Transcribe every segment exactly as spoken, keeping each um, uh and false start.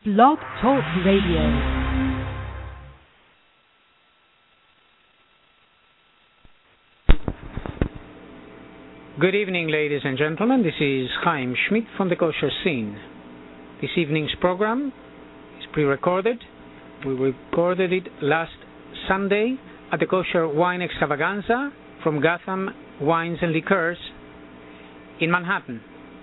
Blog Talk Radio. Good evening, ladies and gentlemen. This is Chaim Schmidt from the Kosher Scene. This evening's program is pre-recorded. We recorded it last Sunday at the Kosher Wine Extravaganza from Gotham Wines and Liqueurs in Manhattan.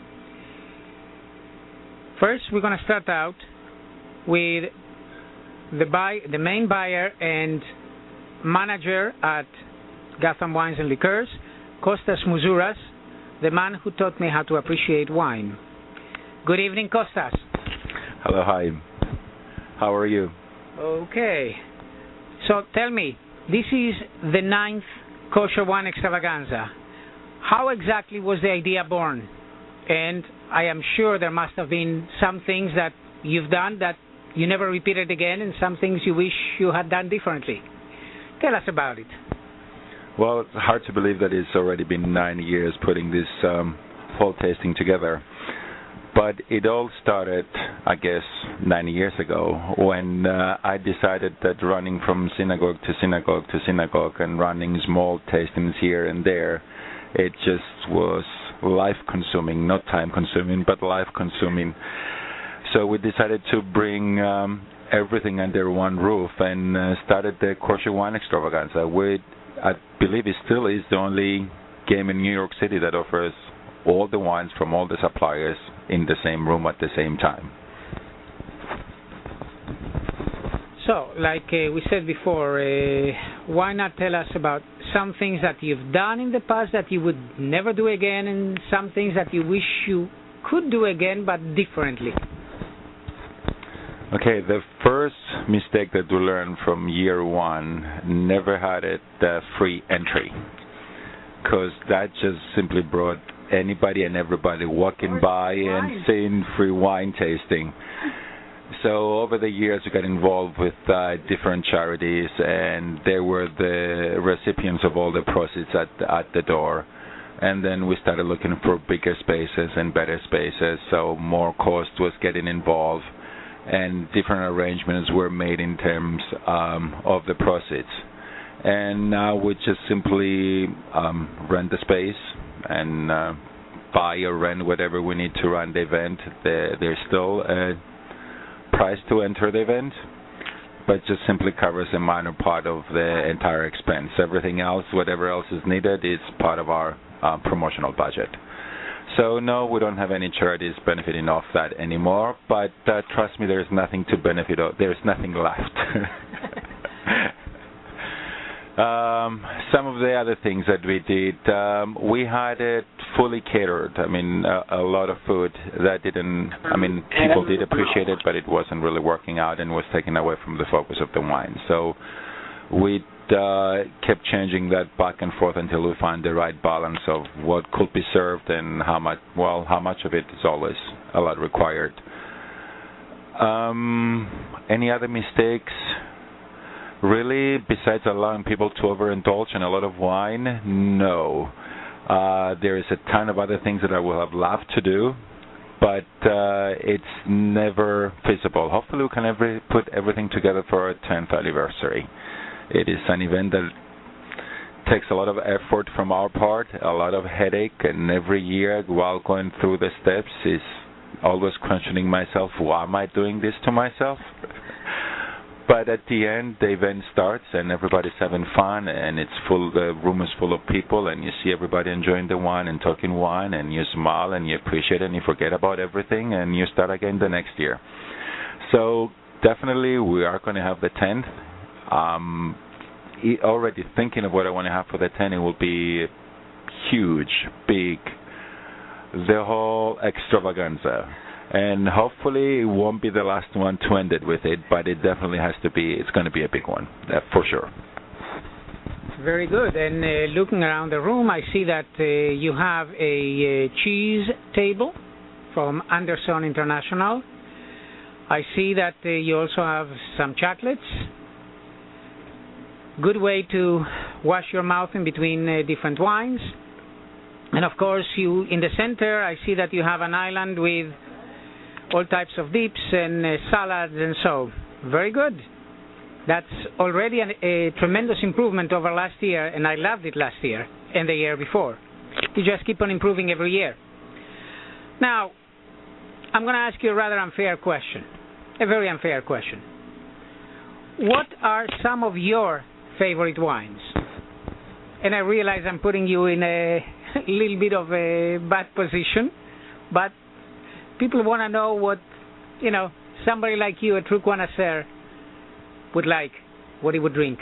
First, we're going to start out with the buy, the main buyer and manager at Gotham Wines and Liqueurs, Kostas Mouzouras, the man who taught me how to appreciate wine. Good evening, Kostas. Hello, Chaim. How are you? Okay. So tell me, this is the ninth Kosher Wine Extravaganza. How exactly was the idea born? And I am sure there must have been some things that you've done that you never repeated again, and some things you wish you had done differently. Tell us about it. Well, it's hard to believe that it's already been nine years putting this um, fall tasting together. But it all started, I guess, nine years ago when uh, I decided that running from synagogue to synagogue to synagogue and running small tastings here and there, it just was life-consuming, not time-consuming, but life-consuming. So we decided to bring um, everything under one roof and uh, started the Kosher Wine Extravaganza. We, I believe it still is the only game in New York City that offers all the wines from all the suppliers in the same room at the same time. So, like uh, we said before, uh, why not tell us about some things that you've done in the past that you would never do again, and some things that you wish you could do again but differently? Okay, the first mistake that we learned from year one, never had it uh, free entry, because that just simply brought anybody and everybody walking by and saying free wine tasting. So over the years we got involved with uh, different charities, and they were the recipients of all the proceeds at, at the door. And then we started looking for bigger spaces and better spaces, so more cost was getting involved, and different arrangements were made in terms um, of the proceeds. And now we just simply um, rent the space and uh, buy or rent whatever we need to run the event. There, there's still a price to enter the event, but just simply covers a minor part of the entire expense. Everything else, whatever else is needed, is part of our uh, promotional budget. So no, we don't have any charities benefiting off that anymore, but uh, trust me, there's nothing to benefit of. There's nothing left. um, some of the other things that we did, um, we had it fully catered. I mean, a, a lot of food that didn't, I mean, people did appreciate it, but it wasn't really working out and was taken away from the focus of the wine. So we uh, kept changing that back and forth until we find the right balance of what could be served and how much, well, how much of it is always a lot required. Um, any other mistakes? Really, besides allowing people to overindulge in a lot of wine? No. Uh, there is a ton of other things that I will have loved to do, but uh, it's never feasible. Hopefully we can ever put everything together for our tenth anniversary. It is an event that takes a lot of effort from our part, a lot of headache, and every year while going through the steps is always questioning myself, why am I doing this to myself? But at the end, the event starts and everybody's having fun, and it's full. The room is full of people, and you see everybody enjoying the wine and talking wine, and you smile and you appreciate it, and you forget about everything, and you start again the next year. So definitely, we are going to have the tenth. Um, already thinking of what I want to have for the tenth. It will be huge, big, the whole extravaganza. And hopefully it won't be the last one to end it with it, but it definitely has to be, it's going to be a big one, uh, for sure. Very good. And uh, looking around the room, I see that uh, you have a uh, cheese table from Anderson International. I see that uh, you also have some chocolates. Good way to wash your mouth in between uh, different wines. And of course, you in the center, I see that you have an island with all types of dips and uh, salads and so. Very good. That's already an, a tremendous improvement over last year, and I loved it last year and the year before. You just keep on improving every year. Now, I'm going to ask you a rather unfair question, a very unfair question. What are some of your favorite wines? And I realize I'm putting you in a little bit of a bad position, but people want to know what, you know, somebody like you, a true connoisseur, would like, what he would drink.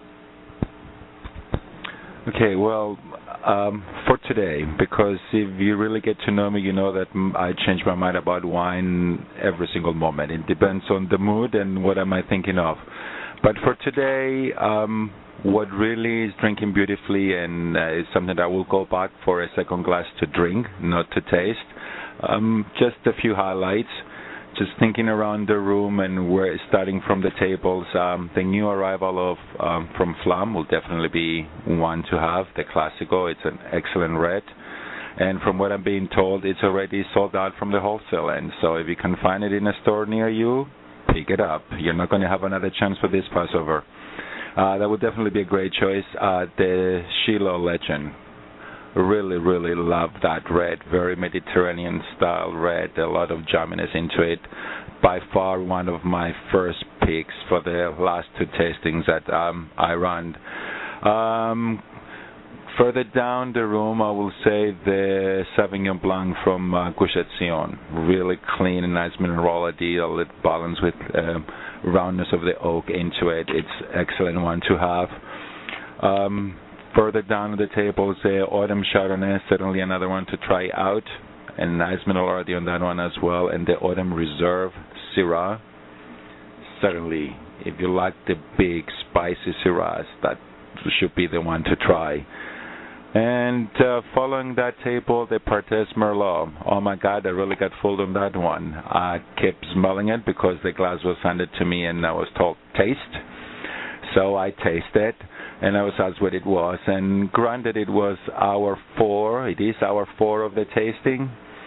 Okay, well, um, for today, because if you really get to know me, you know that I change my mind about wine every single moment. It depends on the mood and what am I thinking of. But for today, um, what really is drinking beautifully and uh, is something that I will go back for a second glass to drink, not to taste. Um, just a few highlights. Just thinking around the room and we're starting from the tables. Um, the new arrival of um, from Flam will definitely be one to have. The Classico, it's an excellent red. And from what I'm being told, it's already sold out from the wholesale end. So if you can find it in a store near you, pick it up. You're not going to have another chance for this Passover. Uh, that would definitely be a great choice. Uh, the Shiloh Legend. Really, really love that red. Very Mediterranean style red. A lot of jamminess into it. By far one of my first picks for the last two tastings that um, I ran. Um, further down the room, I will say the Sauvignon Blanc from uh, Gush Etzion. Really clean and nice minerality. A little balance with uh, roundness of the oak into it. It's excellent one to have. Um, Further down the table is the Autumn Chardonnay, certainly another one to try out. And nice minerality on that one as well. And the Autumn Reserve Syrah, certainly, if you like the big spicy Syrahs, that should be the one to try. And uh, following that table, the Partes Merlot. Oh my God, I really got fooled on that one. I kept smelling it because the glass was handed to me and I was told, taste. So I tasted. And I was asked what it was, and granted it was hour four, it is hour four of the tasting,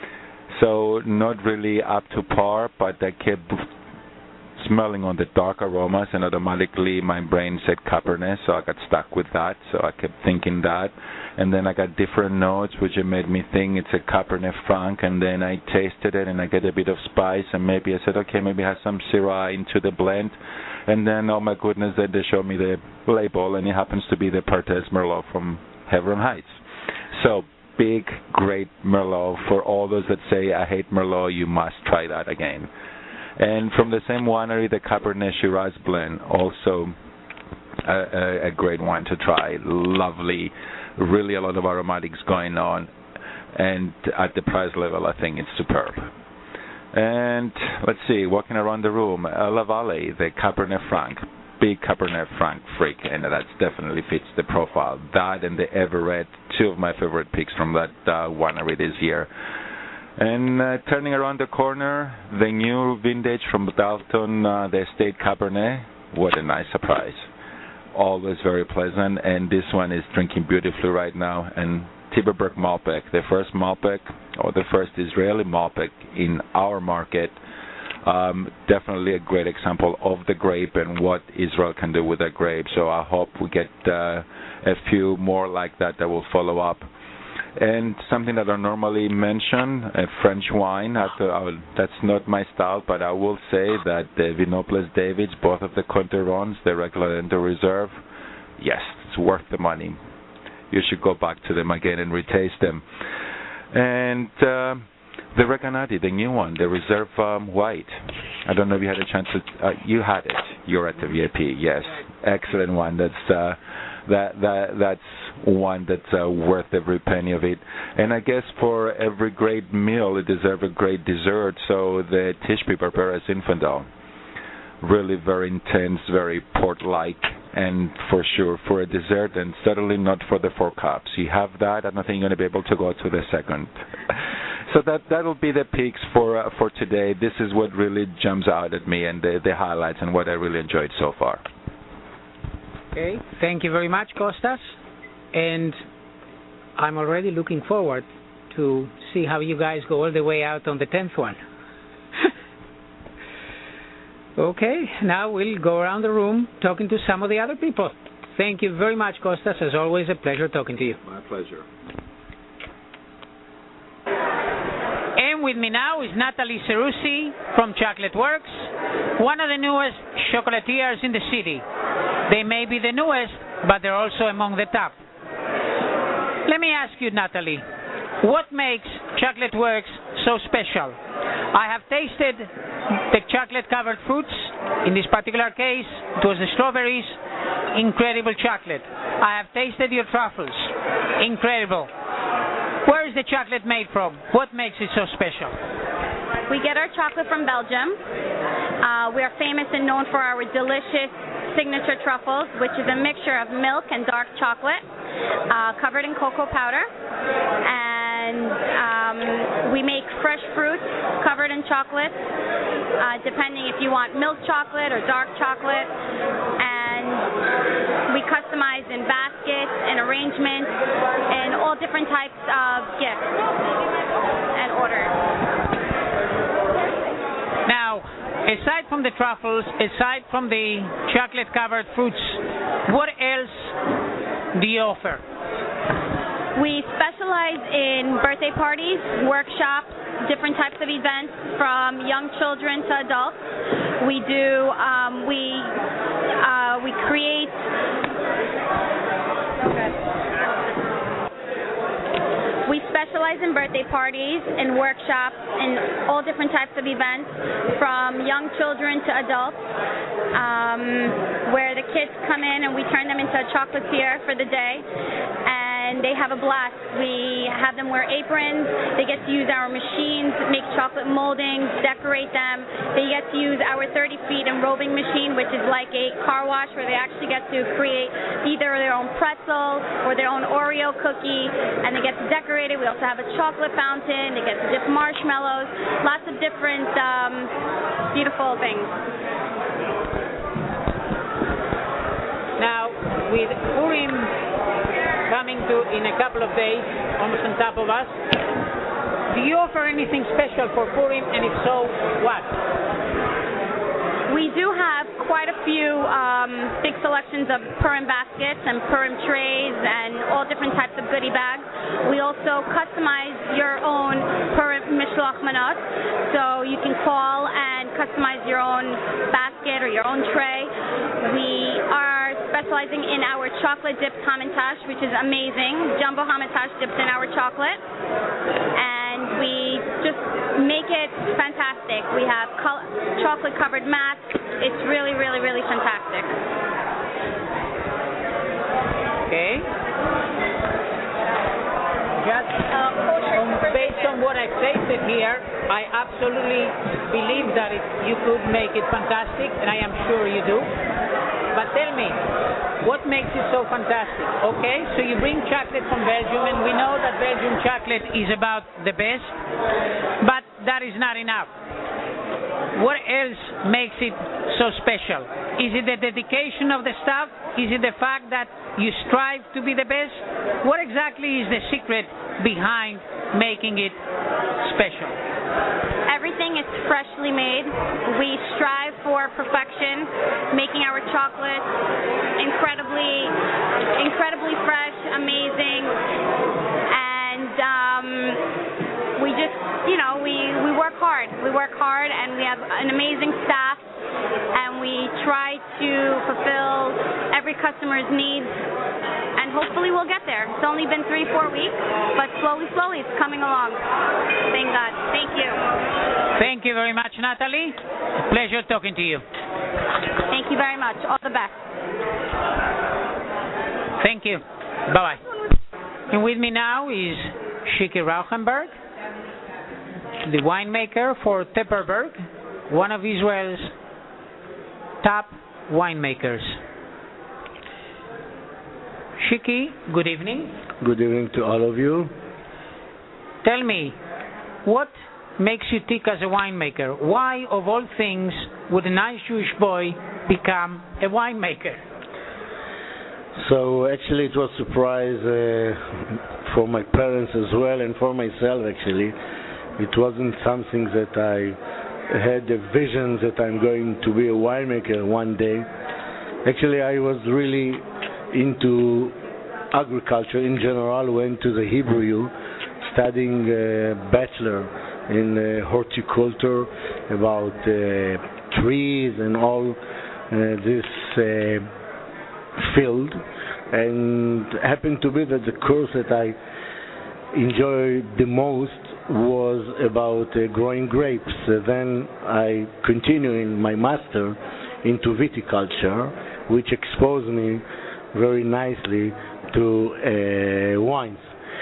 so not really up to par, but I kept smelling on the dark aromas, and automatically my brain said Cabernet, so I got stuck with that, so I kept thinking that, and then I got different notes, which made me think it's a Cabernet Franc, and then I tasted it, and I get a bit of spice, and maybe I said, okay, maybe it has some Syrah into the blend. And then, oh my goodness, then they showed me the label, and it happens to be the Partes Merlot from Hebron Heights. So, big, great Merlot. For all those that say, I hate Merlot, you must try that again. And from the same winery, the Cabernet Shiraz blend, also a, a, a great wine to try. Lovely, really a lot of aromatics going on. And at the price level, I think it's superb. And let's see, walking around the room, uh, La Valle, the Cabernet Franc, big Cabernet Franc freak, and that definitely fits the profile. That and the Everett, two of my favorite picks from that uh, winery this year. And uh, turning around the corner, the new vintage from Dalton, uh, the Estate Cabernet. What a nice surprise. Always very pleasant, and this one is drinking beautifully right now. And Tyberberg Malbec, the first Malbec, or the first Israeli Malbec in our market. Um, definitely a great example of the grape and what Israel can do with that grape. So I hope we get uh, a few more like that that will follow up. And something that I normally mention, a French wine. After, uh, that's not my style, but I will say that the Vinobles Davids, both of the Conterons, the regular and the reserve, yes, it's worth the money. You should go back to them again and retaste them. And uh, the Recanati, the new one, the Reserve um, White. I don't know if you had a chance to. Uh, you had it. You're at the V I P. Yes, excellent one. That's uh, that that that's one that's uh, worth every penny of it. And I guess for every great meal, it deserves a great dessert. So the Tishbe Barbera Zinfandel, really very intense, very port-like. And for sure, for a dessert, and certainly not for the four cups. You have that, I don't think you're going to be able to go to the second. So that that'll be the picks for uh, for today. This is what really jumps out at me, and the, the highlights, and what I really enjoyed so far. Okay, thank you very much, Kostas. And I'm already looking forward to see how you guys go all the way out on the tenth one. Okay, now we'll go around the room talking to some of the other people. Thank you very much, Kostas. As always, a pleasure talking to you. My pleasure. And with me now is Natalie Cerrusi from Chocolate Works, one of the newest chocolatiers in the city. They may be the newest, but they're also among the top. Let me ask you, Natalie, what makes Chocolate Works so special? I have tasted the chocolate-covered fruits. In this particular case, it was the strawberries. Incredible chocolate. I have tasted your truffles. Incredible. Where is the chocolate made from? What makes it so special? We get our chocolate from Belgium. Uh, we are famous and known for our delicious signature truffles, which is a mixture of milk and dark chocolate uh, covered in cocoa powder. And um, we make fresh fruits covered in chocolate, uh, depending if you want milk chocolate or dark chocolate. And we customize in baskets and arrangements and all different types of gifts and orders. Now, aside from the truffles, aside from the chocolate-covered fruits, what else do you offer? We specialize in birthday parties, workshops, different types of events from young children to adults. We do, um, we, uh, we create, we specialize in birthday parties and workshops and all different types of events from young children to adults, um, where the kids come in and we turn them into a chocolatier for the day. And they have a blast. We have them wear aprons. They get to use our machines, make chocolate moldings, decorate them. They get to use our thirty feet enrobing machine, which is like a car wash where they actually get to create either their own pretzel or their own Oreo cookie, and they get to decorate it. We also have a chocolate fountain. They get to dip marshmallows. Lots of different um, beautiful things. Now, with Purim coming to in a couple of days, almost on top of us, do you offer anything special for Purim, and if so, what? We do have quite a few um, big selections of Purim baskets and Purim trays and all different types of goodie bags. We also customize your own Purim mishloach manot, so you can call and customize your own basket or your own tray. We are specializing in our chocolate dipped hamantash, which is amazing. Jumbo hamantash dipped in our chocolate, and we just make it fantastic. We have chocolate covered mats. It's really, really, really fantastic. Okay. Just um, based on what I've tasted here, I absolutely believe that it, you could make it fantastic, and I am sure you do. But tell me, what makes it so fantastic? Okay, so you bring chocolate from Belgium, and we know that Belgian chocolate is about the best, but that is not enough. What else makes it so special? Is it the dedication of the staff? Is it the fact that you strive to be the best? What exactly is the secret behind making it special? Everything is freshly made. We strive for perfection, making our chocolate incredibly, incredibly fresh, amazing, and um, we just, you know, we, we work hard. We work hard, and we have an amazing staff, and we try to fulfill every customer's needs, and hopefully we'll get there. It's only been three, four weeks, but slowly, slowly it's coming along. Thank God. Thank you. Thank you very much, Natalie. Pleasure talking to you. Thank you very much. All the best. Thank you. Bye-bye. And with me now is Shiki Rauchenberg, the winemaker for Tepperberg, one of Israel's top winemakers. Shiki, good evening. Good evening to all of you. Tell me, what makes you tick as a winemaker? Why, of all things, would a nice Jewish boy become a winemaker? So actually it was a surprise uh, for my parents as well, and for myself actually. It wasn't something that I had a vision that I'm going to be a winemaker one day. Actually, I was really into agriculture in general. Went to the Hebrew U, studying a bachelor in uh, horticulture about uh, trees and all uh, this uh, field, and happened to be that the course that I enjoyed the most was about uh, growing grapes. Uh, then I continued in my master into viticulture, which exposed me very nicely to uh, wines.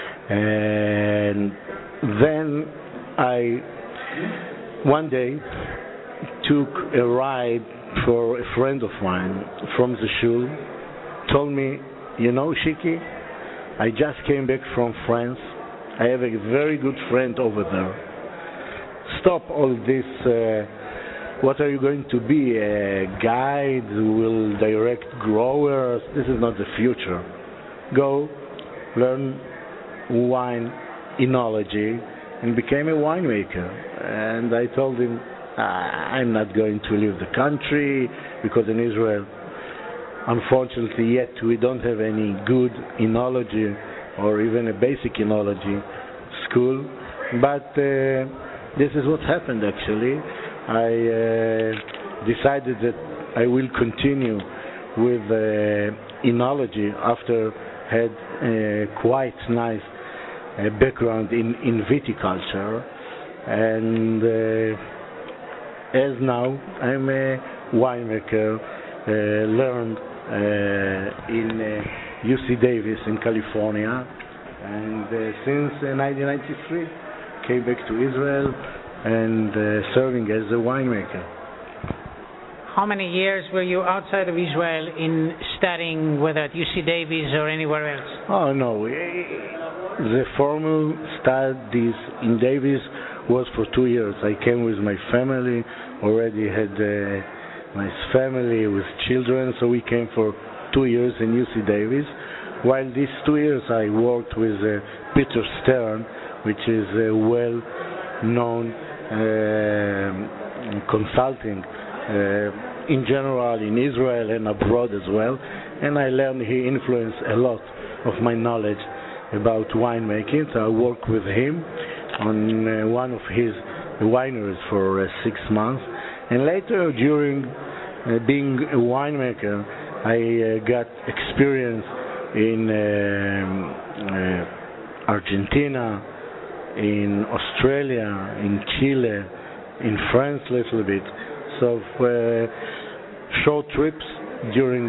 And then I one day took a ride for a friend of mine from the shul, told me, you know, Shiki, I just came back from France. I have a very good friend over there. Stop all this. Uh, what are you going to be? A guide who will direct growers? This is not the future. Go learn wine enology and became a winemaker. And I told him, I'm not going to leave the country because in Israel, unfortunately, yet we don't have any good enology or even a basic enology school. But uh, this is what happened actually. I uh, decided that I will continue with uh, enology after had a quite nice uh, background in, in viticulture. And uh, as now I'm a winemaker, uh, learned uh, in uh, U C Davis in California, and uh, since uh, nineteen ninety-three came back to Israel and uh, serving as a winemaker. How many years were you outside of Israel in studying, whether at U C Davis or anywhere else? Oh no, the formal studies in Davis was for two years. I came with my family, already had a nice family with children, so we came for two years in U C Davis. While these two years I worked with uh, Peter Stern, which is a well-known uh, consulting uh, in general in Israel and abroad as well. And I learned he influenced a lot of my knowledge about winemaking. So I worked with him on uh, one of his wineries for uh, six months. And later, during uh, being a winemaker, I uh, got experience in uh, uh, Argentina, in Australia, in Chile, in France a little bit. So uh, short trips during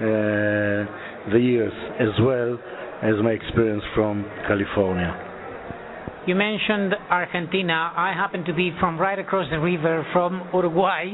uh, the years, as well as my experience from California. You mentioned Argentina. I happen to be from right across the river from Uruguay.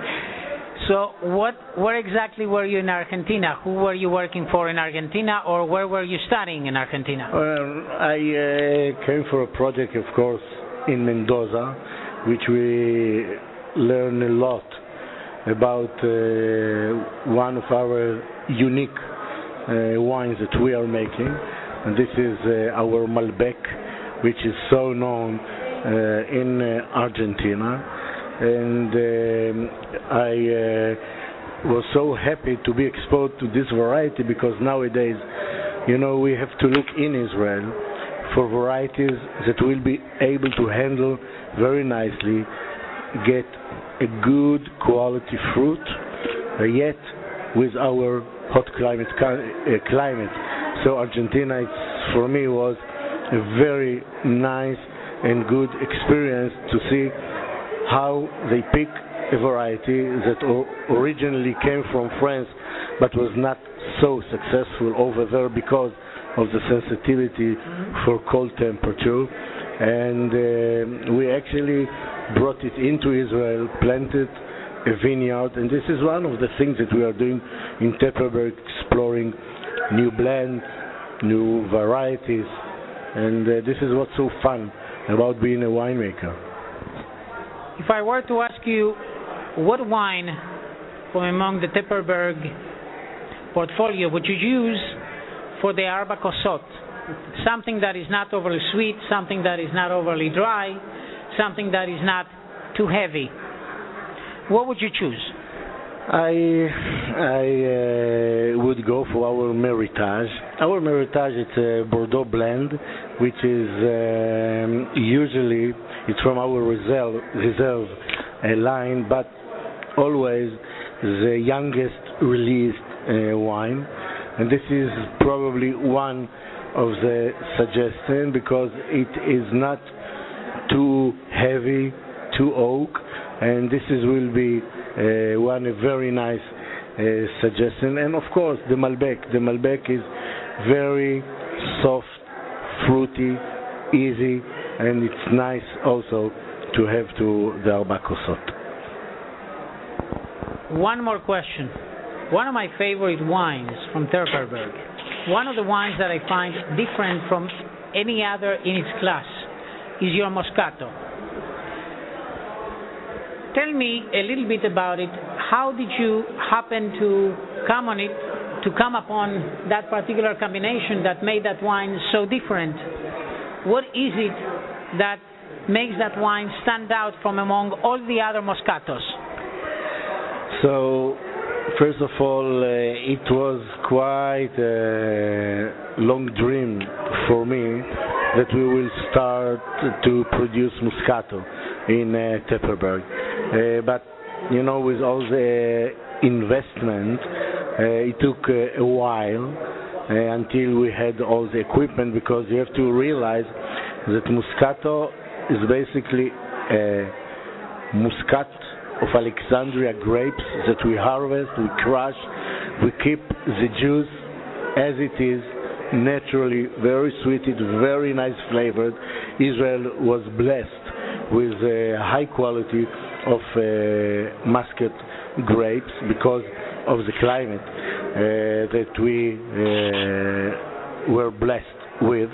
So what, where exactly were you in Argentina? Who were you working for in Argentina, or where were you studying in Argentina? Well, I uh, came for a project, of course, in Mendoza, which we learned a lot about uh, one of our unique uh, wines that we are making. And this is uh, our Malbec, which is so known uh, in uh, Argentina. And um, I uh, was so happy to be exposed to this variety, because nowadays, you know, we have to look in Israel for varieties that will be able to handle very nicely, get a good quality fruit, uh, yet with our hot climate. Uh, climate. So Argentina, it's, for me, was a very nice and good experience to see how they pick a variety that o- originally came from France but was not so successful over there because of the sensitivity for cold temperature. And uh, we actually brought it into Israel, planted a vineyard, and this is one of the things that we are doing in Tepperberg, exploring new blends, new varieties, and uh, this is what's so fun about being a winemaker. If I were to ask you, what wine from among the Tepperberg portfolio would you use for the Arba Kosot? Something that is not overly sweet, something that is not overly dry, something that is not too heavy. what would you choose? I I uh, would go for our Meritage. Our Meritage is a Bordeaux blend, which is um, usually it's from our reserve reserve uh, line, but always the youngest released uh, wine, and this is probably one of the suggestions because it is not too heavy, too oak, and this is will be uh, one a very nice uh, suggestion. And of course the Malbec. The Malbec is very soft, fruity, easy, and it's nice also to have to the Arba Kosot. One more question. One of my favorite wines from Tepperberg, one of the wines that I find different from any other in its class, is your Moscato. Tell me a little bit about it. How did you happen to come on it, to come upon that particular combination that made that wine so different? What is it that makes that wine stand out from among all the other Moscatos? So, first of all, uh, it was quite a long dream for me that we will start to produce Moscato in uh, Tepperberg. Uh, but, you know, with all the investment, uh, it took uh, a while uh, until we had all the equipment, because you have to realize that Moscato is basically a Muscat of Alexandria grapes that we harvest, we crush, we keep the juice as it is, naturally, very sweeted, very nice flavored. Israel was blessed with a high quality of uh, Muscat grapes because of the climate uh, that we uh, were blessed with.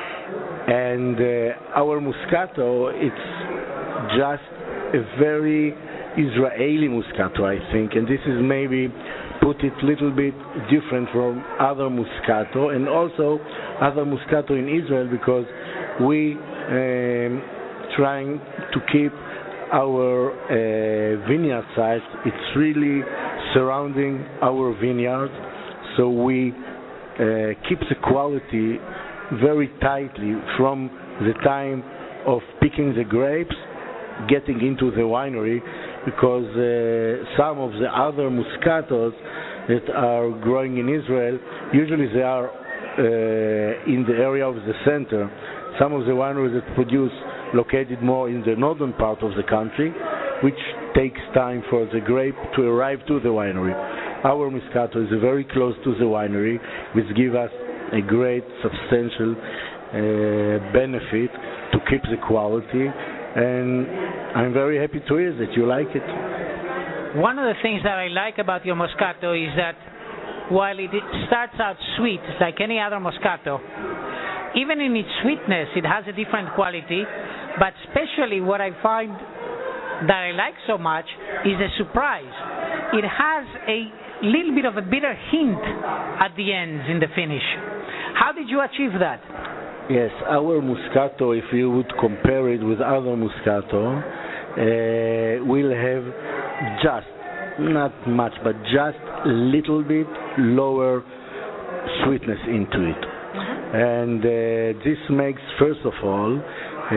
And uh, our Moscato, it's just a very Israeli Moscato, I think, and this is maybe put it a little bit different from other Moscato and also other Moscato in Israel, because we um, trying to keep our uh, vineyard site. It's really surrounding our vineyard, so we uh, keep the quality very tightly from the time of picking the grapes, getting into the winery, because uh, some of the other Moscatos that are growing in Israel, usually they are uh, in the area of the center. Some of the wineries that produce located more in the northern part of the country, which takes time for the grape to arrive to the winery. Our Moscato is very close to the winery, which gives us a great substantial uh, benefit to keep the quality, and I'm very happy to hear that you like it. One of the things that I like about your Moscato is that while it starts out sweet, like any other Moscato, even in its sweetness, it has a different quality. But especially what I find that I like so much is a surprise. It has a little bit of a bitter hint at the ends in the finish. How did you achieve that? Yes, our Moscato, if you would compare it with other Moscato, uh, will have just, not much, but just a little bit lower sweetness into it. Mm-hmm. And uh, this makes, first of all, uh,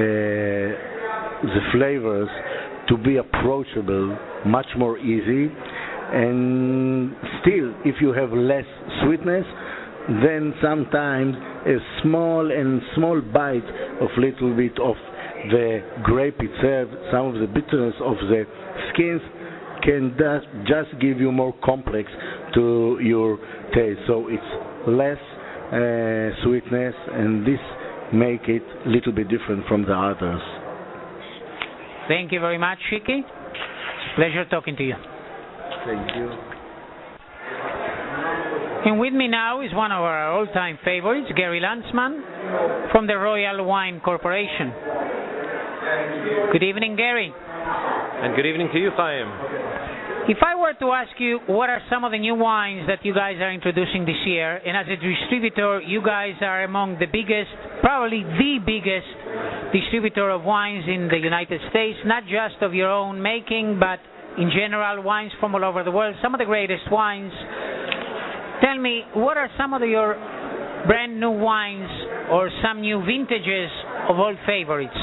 the flavors to be approachable, much more easy. And still, if you have less sweetness, then sometimes a small and small bite of little bit of the grape itself, some of the bitterness of the skins, can just give you more complex to your taste. So it's less uh, sweetness, and this make it a little bit different from the others. Thank you very much, Shiki. It's a pleasure talking to you. Thank you. And with me now is one of our all-time favorites, Gary Landsman, from the Royal Wine Corporation. Good evening, Gary. And good evening to you, Chaim. If I were to ask you what are some of the new wines that you guys are introducing this year, and as a distributor, you guys are among the biggest, probably the biggest distributor of wines in the United States, not just of your own making, but in general, wines from all over the world, some of the greatest wines. Tell me, what are some of your brand new wines or some new vintages of old favorites?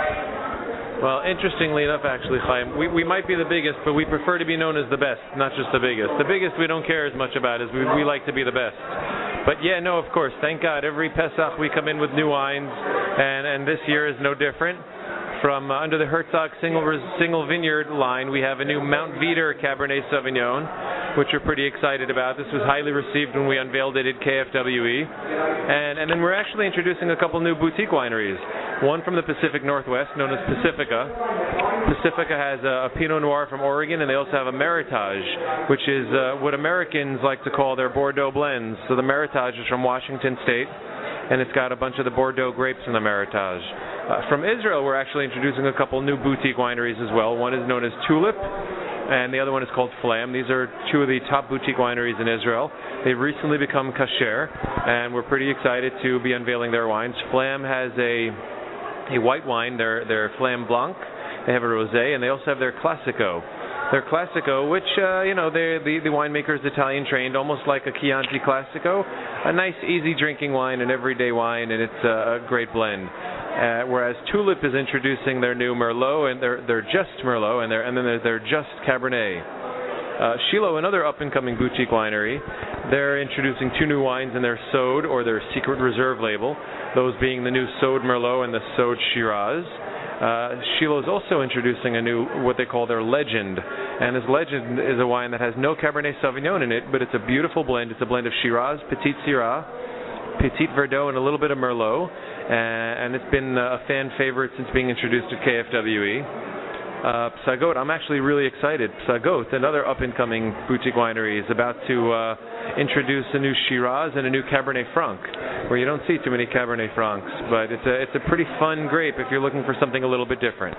Well, interestingly enough, actually, Chaim, we, we might be the biggest, but we prefer to be known as the best, not just the biggest. The biggest we don't care as much about as we, we like to be the best. But yeah, no, of course, thank God. Every Pesach we come in with new wines, and, and this year is no different. From uh, under the Herzog single single vineyard line, we have a new Mount Veeder Cabernet Sauvignon, which we're pretty excited about. This was highly received when we unveiled it at K F W E. And, and then we're actually introducing a couple new boutique wineries. One from the Pacific Northwest, known as Pacifica. Pacifica has a, a Pinot Noir from Oregon, and they also have a Meritage, which is uh, what Americans like to call their Bordeaux blends. So the Meritage is from Washington State, and it's got a bunch of the Bordeaux grapes in the Meritage. Uh, from Israel, we're actually introducing a couple new boutique wineries as well. One is known as Tulip, and the other one is called Flam. These are two of the top boutique wineries in Israel. They've recently become kasher, and we're pretty excited to be unveiling their wines. Flam has a a white wine, their their Flam Blanc. They have a rosé, and they also have their Classico. Their Classico, which, uh, you know, the the winemaker is Italian trained, almost like a Chianti Classico. A nice, easy drinking wine, an everyday wine, and it's a great blend. Uh, whereas Tulip is introducing their new Merlot, and they're they're just Merlot, and they're and then they're, they're just Cabernet. Uh, Shiloh, another up-and-coming boutique winery, they're introducing two new wines in their Sod, or their Secret Reserve label, those being the new Sod Merlot and the Sod Shiraz. Uh, Shiloh is also introducing a new, what they call their Legend, and this Legend is a wine that has no Cabernet Sauvignon in it, but it's a beautiful blend. It's a blend of Shiraz, Petit Syrah, Petit Verdot, and a little bit of Merlot, uh, and it's been a fan favorite since being introduced at K F W E. Uh, Psagot, I'm actually really excited. Psagot, another up-and-coming boutique winery, is about to uh, introduce a new Shiraz and a new Cabernet Franc, where you don't see too many Cabernet Francs, but it's a it's a pretty fun grape if you're looking for something a little bit different.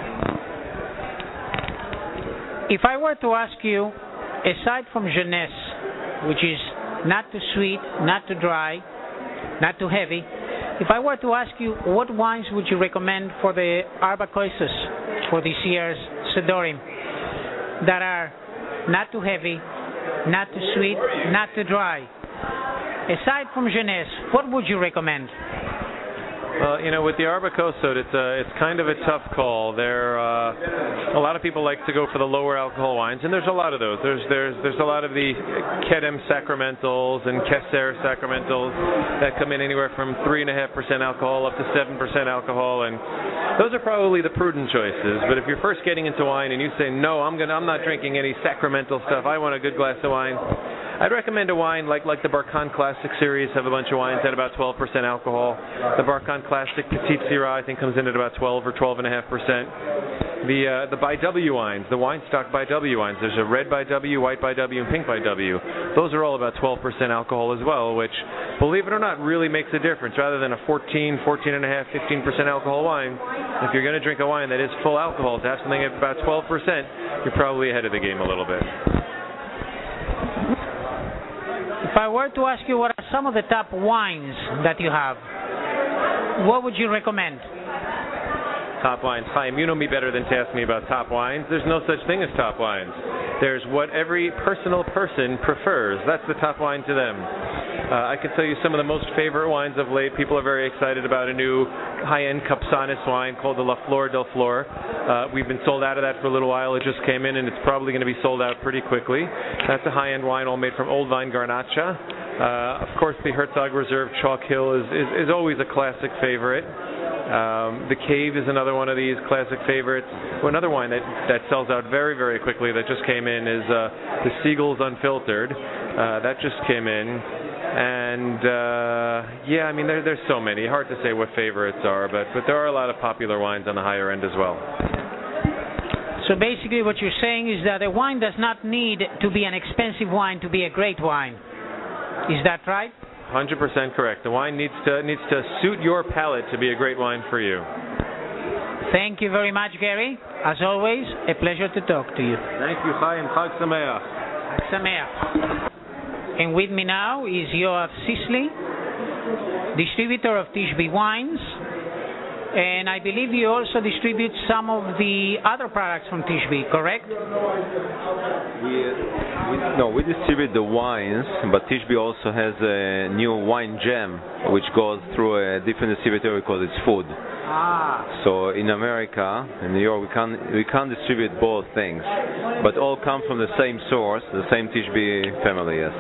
If I were to ask you, aside from Jeunesse, which is not too sweet, not too dry, not too heavy, if I were to ask you, what wines would you recommend for the Arba Koisos for this year's Sedorim that are not too heavy, not too sweet, not too dry? Aside from Jeunesse, what would you recommend? Well, you know, with the Arba Koso, it's a, it's kind of a tough call. There, uh, a lot of people like to go for the lower alcohol wines, and there's a lot of those. There's there's there's a lot of the Kedem Sacramentals and Keser Sacramentals that come in anywhere from three and a half percent alcohol up to seven percent alcohol, and those are probably the prudent choices. But if you're first getting into wine and you say, no, I'm gonna I'm not drinking any sacramental stuff, I want a good glass of wine, I'd recommend a wine like like the Barkan Classic series. Have a bunch of wines at about twelve percent alcohol. The Barkan Classic Petit Syrah, I think, comes in at about twelve or twelve point five percent. The uh, the by W wines, the wine stock by W wines. There's a red by W, white by W, and pink by W. Those are all about twelve percent alcohol as well, which, believe it or not, really makes a difference. Rather than a fourteen, fourteen point five, fifteen percent alcohol wine, if you're going to drink a wine that is full alcohol, to have something at about twelve percent, you're probably ahead of the game a little bit. If I were to ask you what are some of the top wines that you have, what would you recommend? Top wines. Chaim, you know me better than to ask me about top wines. There's no such thing as top wines. There's what every personal person prefers. That's the top wine to them. Uh, I can tell you some of the most favorite wines of late. People are very excited about a new high-end Capsanis wine called the La Flor del Flor. Uh, we've been sold out of that for a little while. It just came in, and it's probably going to be sold out pretty quickly. That's a high-end wine all made from old vine Garnacha. Uh, of course, the Herzog Reserve Chalk Hill is, is, is always a classic favorite. Um, the Cave is another one of these classic favorites. Well, another wine that, that sells out very, very quickly that just came in is uh, the Seagulls Unfiltered. Uh, that just came in. And, uh, yeah, I mean, there, there's so many. Hard to say what favorites are, but, but there are a lot of popular wines on the higher end as well. So basically what you're saying is that a wine does not need to be an expensive wine to be a great wine. Is that right? one hundred percent correct. The wine needs to needs to suit your palate to be a great wine for you. Thank you very much, Gary. As always, a pleasure to talk to you. Thank you, Chaim. Chag Sameach. Chag Sameach. And with me now is Yoav Sisley, distributor of Tishby Wines, and I believe you also distribute some of the other products from Tishby, correct? We, we, no, we distribute the wines, but Tishby also has a new wine jam, which goes through a different distributor because it's food. Ah. So in America, in New York, we can't we can't distribute both things, but all come from the same source, the same Tishby family. Yes.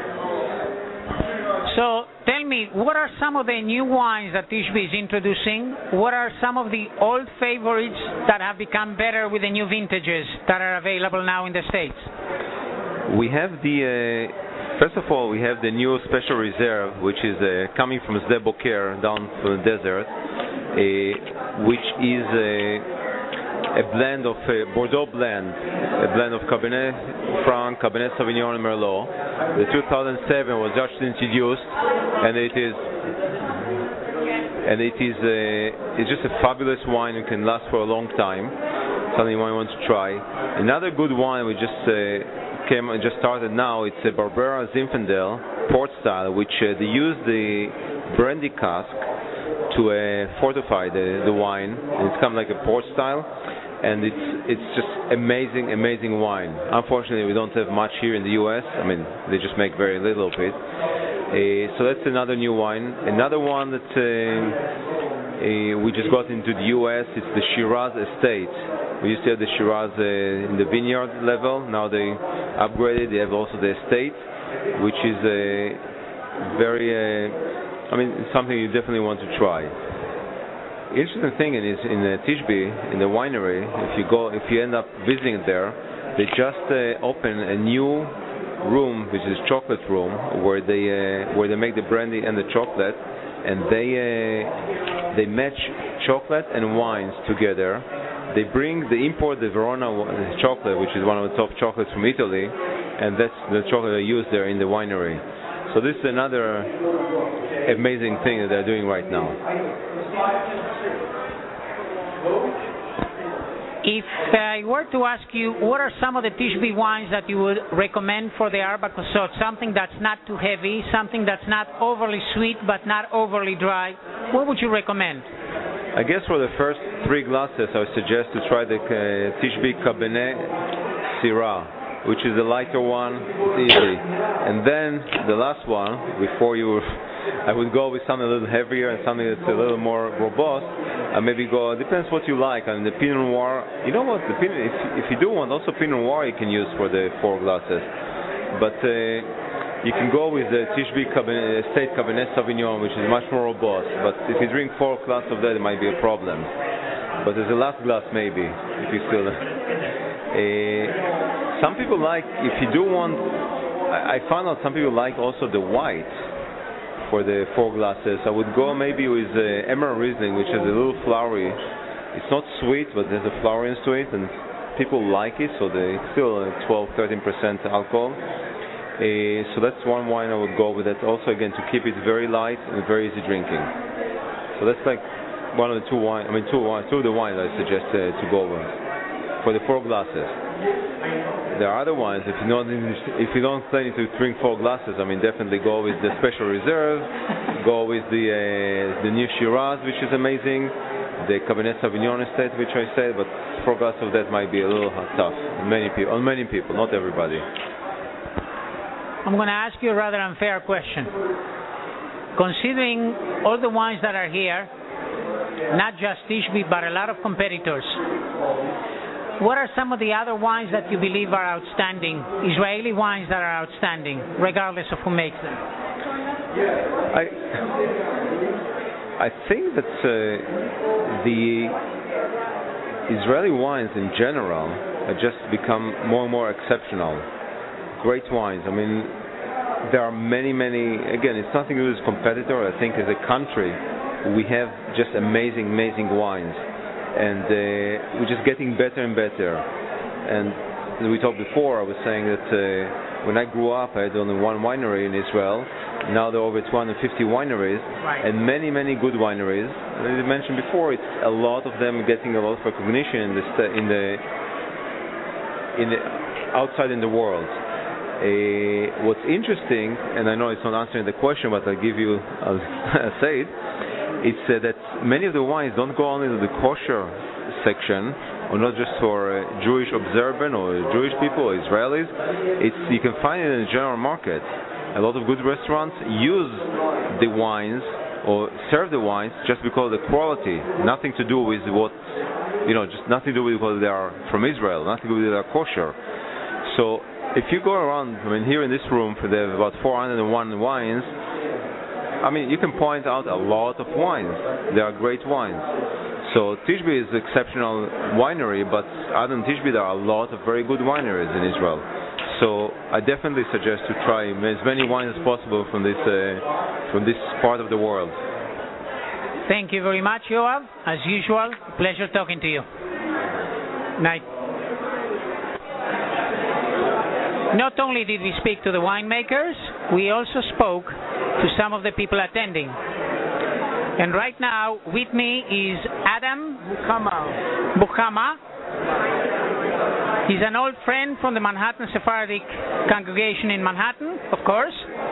So tell me, what are some of the new wines that Tishby is introducing? What are some of the old favorites that have become better with the new vintages that are available now in the States? We have the, uh, first of all, we have the new Special Reserve, which is uh, coming from Sde Boker down from the desert, uh, which is a, a blend of uh, Bordeaux blend, a blend of Cabernet Franc, Cabernet Sauvignon, and Merlot. The two thousand seven was just introduced, and it is and it is uh, it's just a fabulous wine. It can last for a long time. Something you might want to try. Another good wine we just uh, came just started now. It's a Barbera Zinfandel port style, which uh, they use the brandy cask to uh, fortify the the wine. And it's kind of like a port style. And it's it's just amazing, amazing wine. Unfortunately, we don't have much here in the U S. I mean, they just make very little of it. Uh, so that's another new wine. Another one that uh, uh, we just got into the U S. It's the Shiraz Estate. We used to have the Shiraz uh, in the vineyard level. Now they upgraded. They have also the Estate, which is a very, uh, I mean, it's something you definitely want to try. Interesting thing is in uh, Tishby, in the winery, if you go, if you end up visiting there, they just uh, open a new room, which is chocolate room, where they uh, where they make the brandy and the chocolate, and they uh, they match chocolate and wines together. They bring the import the Verona chocolate, which is one of the top chocolates from Italy, and that's the chocolate they use there in the winery. So this is another amazing thing that they're doing right now. If I were to ask you, what are some of the Tishby wines that you would recommend for the Arba Kosot? Something that's not too heavy, something that's not overly sweet but not overly dry. What would you recommend? I guess for the first three glasses, I would suggest to try the uh, Tishby Cabernet Syrah, which is the lighter one. It's easy. And then the last one, before you, I would go with something a little heavier and something that's a little more robust. And maybe go, depends what you like. I mean, the Pinot Noir, you know what, the Pinot, if, if you do want, also Pinot Noir you can use for the four glasses. But uh, you can go with the Tishby Cabernet, Estate Cabernet Sauvignon, which is much more robust. But if you drink four glasses of that, it might be a problem. But there's a last glass maybe, if you still... Uh, some people like, if you do want, I, I found out some people like also the white for the four glasses. I would go maybe with uh, Emerald Riesling, which is a little flowery. It's not sweet, but there's a floweriness to it, and people like it, so they, it's still uh, twelve, thirteen percent alcohol. Uh, so that's one wine I would go with. That also, again, to keep it very light and very easy drinking. So that's like one of the two wine. I mean, two wine, two of the wines I suggest uh, to go with for the four glasses. There are other wines. If you don't, if you don't plan to drink four glasses, I mean, definitely go with the Special Reserve. Go with the uh, the new Shiraz, which is amazing. The Cabernet Sauvignon Estate, which I said, but four glasses of that might be a little tough on many people. On many people, not everybody. I'm going to ask you a rather unfair question. Considering all the wines that are here, not just Tishby, but a lot of competitors, what are some of the other wines that you believe are outstanding, Israeli wines that are outstanding, regardless of who makes them? I I think that uh, the Israeli wines in general have just become more and more exceptional. Great wines. I mean, there are many, many, again, it's nothing to do with competitor. I think as a country, we have just amazing, amazing wines. And uh, we're just getting better and better. And as we talked before, I was saying that uh, when I grew up, I had only one winery in Israel. Now there are over two hundred fifty wineries, right, and many, many good wineries. And as I mentioned before, it's a lot of them getting a lot of recognition in the in the in the outside in the world. Uh, what's interesting, and I know it's not answering the question, but I'll give you, I'll say it, it's uh, that many of the wines don't go only to the kosher section, or not just for uh, Jewish observant or Jewish people or Israelis. It's you can find it in the general market. A lot of good restaurants use the wines or serve the wines just because of the quality, nothing to do with what, you know, just nothing to do with whether they are from Israel, nothing to do with whether they are kosher. So if you go around, I mean, here in this room, they have about four hundred one wines. I mean, you can point out a lot of wines. They are great wines. So Tishbe is an exceptional winery, but other than Tishbe, there are a lot of very good wineries in Israel. So I definitely suggest to try as many wines as possible from this uh, from this part of the world. Thank you very much, Yoav. As usual, pleasure talking to you. Night. Not only did we speak to the winemakers, we also spoke to some of the people attending. And right now with me is Adam Buchama. Buchama. He's an old friend from the Manhattan Sephardic congregation in Manhattan, of course.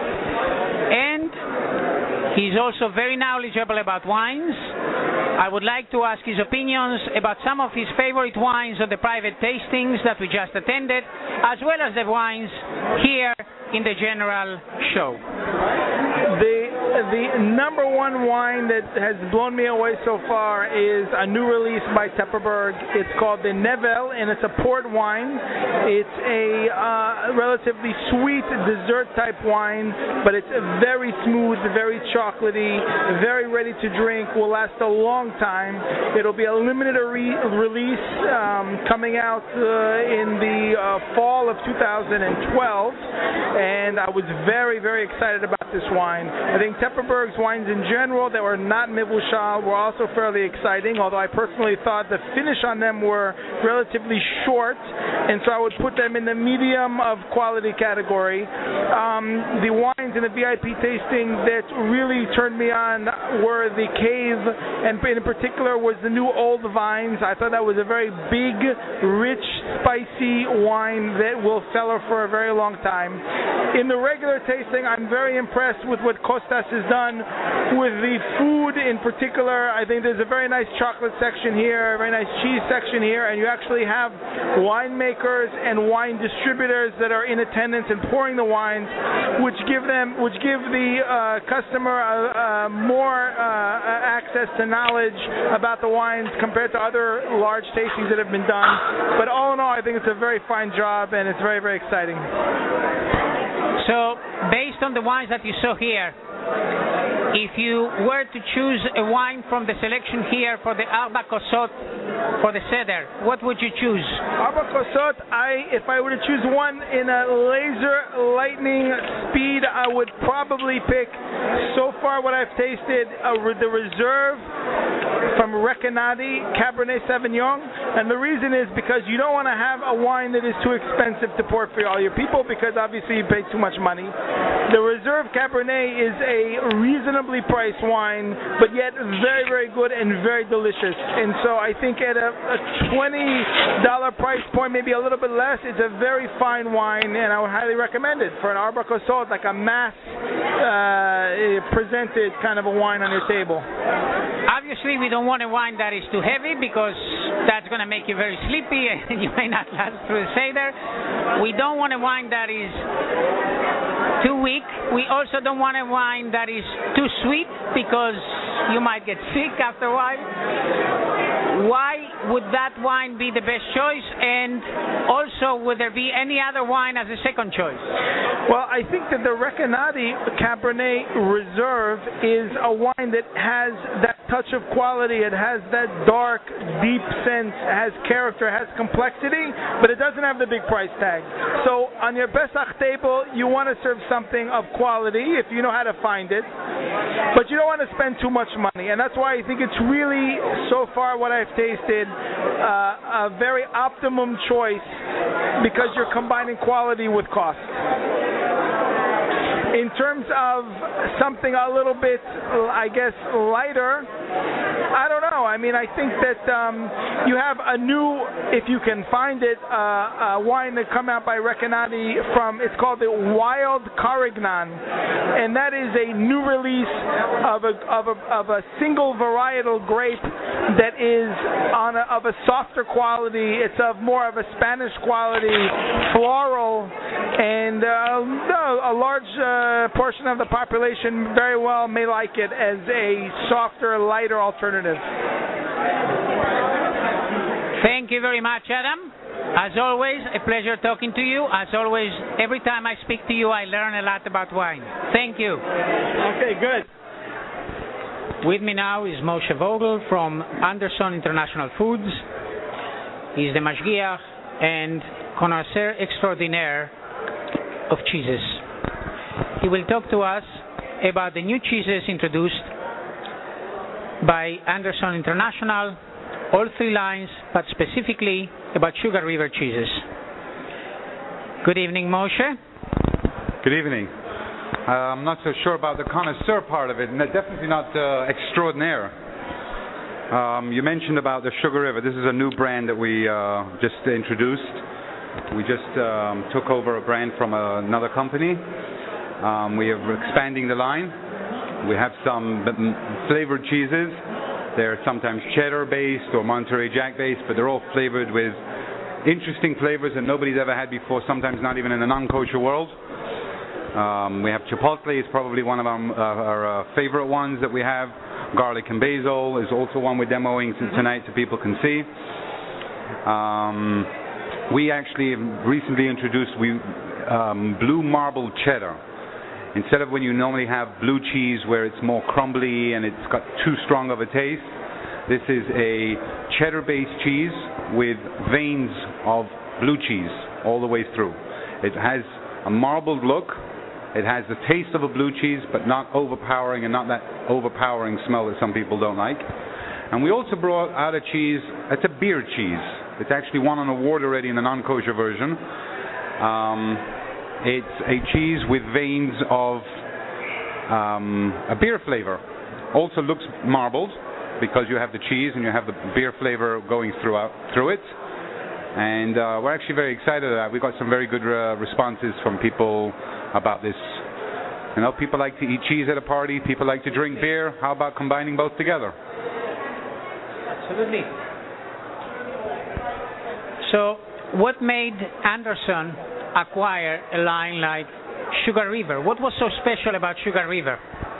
And he's also very knowledgeable about wines. I would like to ask his opinions about some of his favorite wines of the private tastings that we just attended, as well as the wines here in the general show. The the number one wine that has blown me away so far is a new release by Tepperberg. It's called the Nevel, and it's a port wine. It's a uh, relatively sweet dessert-type wine, but it's very smooth, very chocolatey, very ready to drink, will last a long time. It'll be a limited re- release um, coming out uh, in the uh, fall of two thousand twelve, and I was very, very excited about this wine. I think Tepperberg's wines in general that were not mivushal were also fairly exciting, although I personally thought the finish on them were relatively short, and so I would put them in the medium of quality category. Um, the wines in the V I P tasting that really turned me on were the Cave, and in particular was the new Old Vines. I thought that was a very big, rich, spicy wine that will cellar for a very long time. In the regular tasting, I'm very impressed with what Kostas has done with the food in particular. I think there's a very nice chocolate section here, a very nice cheese section here, and you actually have winemakers and wine distributors that are in attendance and pouring the wines, which give them, which give the uh, customer uh, uh, more uh, access to knowledge about the wines compared to other large tastings that have been done. But all in all, I think it's a very fine job, and it's very, very exciting. So, based on the wines that you saw here, if you were to choose a wine from the selection here for the Arba Kosot, for the Seder, what would you choose? Arba Kosot, I, if I were to choose one in a laser lightning speed, I would probably pick, so far what I've tasted, uh, the Reserve from Recanati Cabernet Sauvignon. And the reason is because you don't want to have a wine that is too expensive to pour for all your people, because obviously you pay too much money. The Reserve Cabernet is a reasonably priced wine, but yet very, very good and very delicious. And so I think at a, a twenty dollars price point, maybe a little bit less, it's a very fine wine, and I would highly recommend it for an Arba Kosot, like a mass uh, presented kind of a wine on your table. Obviously, we don't want a wine that is too heavy, because that's going to make you very sleepy and you may not last through the Seder. We don't want a wine that is too weak. We also don't want a wine that is too sweet, because you might get sick after a while. Why would that wine be the best choice? And also, would there be any other wine as a second choice? Well, I think that the Recanati Cabernet Reserve is a wine that has that touch of quality. It has that dark, deep sense, has character, has complexity, but it doesn't have the big price tag. So on your Pesach table, you want to serve something of quality if you know how to find it, but you don't want to spend too much money. And that's why I think it's really, so far what I've tasted, uh, a very optimum choice, because you're combining quality with cost. In terms of something a little bit, I guess, lighter, I don't know. I mean, I think that um, you have a new, if you can find it, uh, uh, wine that come out by Recanati from, it's called the Wild Carignan, and that is a new release of a of a of a single varietal grape that is on a, of a softer quality. It's of more of a Spanish quality, floral, and uh, a large uh, portion of the population very well may like it as a softer, lighter alternative. Thank you very much, Adam. As always, a pleasure talking to you. As always, every time I speak to you, I learn a lot about wine. Thank you. Okay, good. With me now is Moshe Vogel from Anderson International Foods. He's the Mashgiach and connoisseur extraordinaire of cheeses. He will talk to us about the new cheeses introduced by Anderson International, all three lines, but specifically about Sugar River cheeses. Good evening, Moshe. Good evening. Uh, I'm not so sure about the connoisseur part of it, and definitely not uh, extraordinaire. Um, you mentioned about the Sugar River. This is a new brand that we uh, just introduced. We just um, took over a brand from uh, another company. Um, we are expanding the line. We have some flavored cheeses. They're sometimes cheddar-based or Monterey Jack-based, but they're all flavored with interesting flavors that nobody's ever had before, sometimes not even in the non-kosher world. Um, we have chipotle. It's probably one of our, uh, our uh, favorite ones that we have. Garlic and basil is also one we're demoing tonight so people can see. Um, we actually recently introduced we um, blue marble cheddar. Instead of when you normally have blue cheese where it's more crumbly and it's got too strong of a taste, this is a cheddar-based cheese with veins of blue cheese all the way through. It has a marbled look. It has the taste of a blue cheese, but not overpowering and not that overpowering smell that some people don't like. And we also brought out a cheese, it's a beer cheese. It's actually won an award already in the non-kosher version. Um, it's a cheese with veins of um, a beer flavor. Also looks marbled because you have the cheese and you have the beer flavor going throughout through it. And uh, we're actually very excited about it. We got some very good uh, responses from people about this. You know, people like to eat cheese at a party, people like to drink beer. How about combining both together? Absolutely. So, what made Anderson acquire a line like Sugar River? What was so special about Sugar River?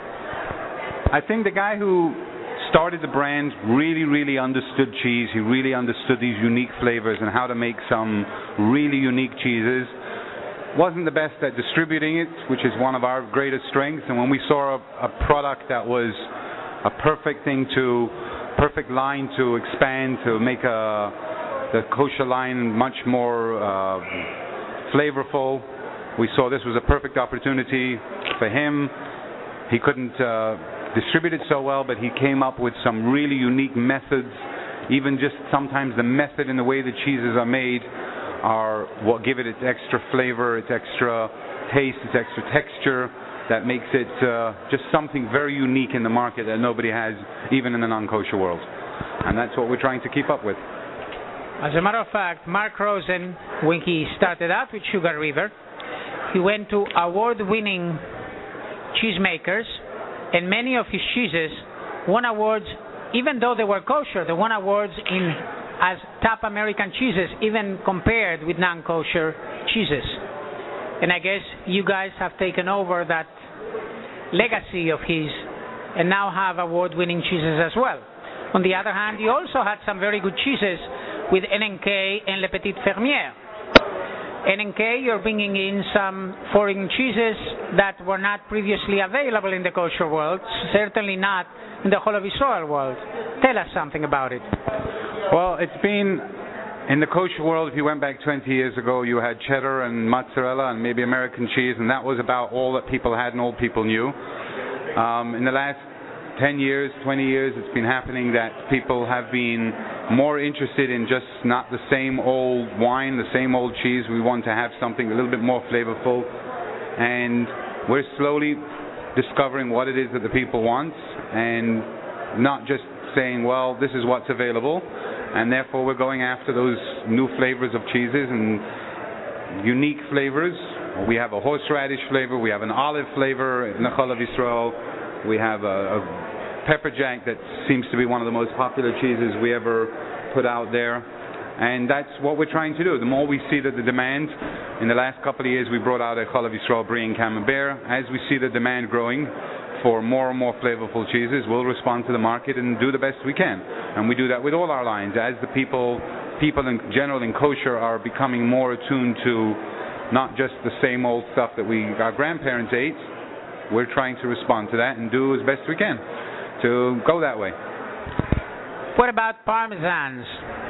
I think the guy who started the brand really, really understood cheese. He really understood these unique flavors and how to make some really unique cheeses. Wasn't the best at distributing it, which is one of our greatest strengths. And when we saw a, a product that was a perfect thing to, perfect line to expand, to make a, the kosher line much more uh, flavorful, we saw this was a perfect opportunity for him. He couldn't uh, distribute it so well, but he came up with some really unique methods. Even just sometimes the method and the way the cheeses are made are what give it its extra flavor, its extra taste, its extra texture that makes it uh, just something very unique in the market that nobody has, even in the non-kosher world. And that's what we're trying to keep up with. As a matter of fact, Mark Rosen, when he started out with Sugar River, he went to award-winning cheesemakers, and many of his cheeses won awards, even though they were kosher, they won awards in as top American cheeses, even compared with non-kosher cheeses. And I guess you guys have taken over that legacy of his and now have award-winning cheeses as well. On the other hand, you also had some very good cheeses with N N K and Le Petit Fermier. N N K, you're bringing in some foreign cheeses that were not previously available in the kosher world, certainly not in the whole of Israel world. Tell us something about it. Well, it's been in the kosher world. If you went back twenty years ago, you had cheddar and mozzarella and maybe American cheese, and that was about all that people had and old people knew. Um, in the last ten years, twenty years, it's been happening that people have been more interested in just not the same old wine, the same old cheese. We want to have something a little bit more flavorful, and we're slowly discovering what it is that the people want, and not just saying, well, this is what's available, and therefore we're going after those new flavors of cheeses and unique flavors. We have a horseradish flavor, we have an olive flavor in the Chalav Yisrael, we have a, a pepper jack that seems to be one of the most popular cheeses we ever put out there. And that's what we're trying to do. The more we see that the demand, in the last couple of years we brought out a Chalav Yisrael Brie and Camembert. As we see the demand growing for more and more flavorful cheeses, we'll respond to the market and do the best we can. And we do that with all our lines. As the people, people in general in kosher are becoming more attuned to not just the same old stuff that we our grandparents ate, we're trying to respond to that and do as best we can to go that way. What about parmesans?